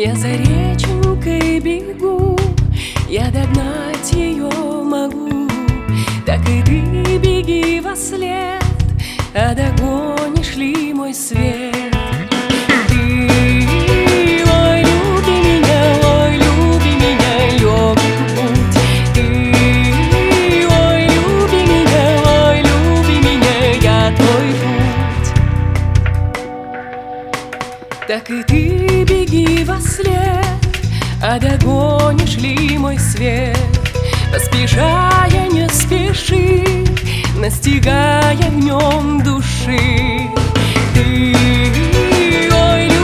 Я за реченькой бегу, я догнать ее могу. Так и ты беги вослед, а догонишь ли мой свет? Ты, ой, люби меня, легкий путь. Ты, ой, люби меня, я твой путь. Так и ты беги вослед, а догонишь ли мой свет? Поспешая, не спеши, настигая огнем души. Ты, ой,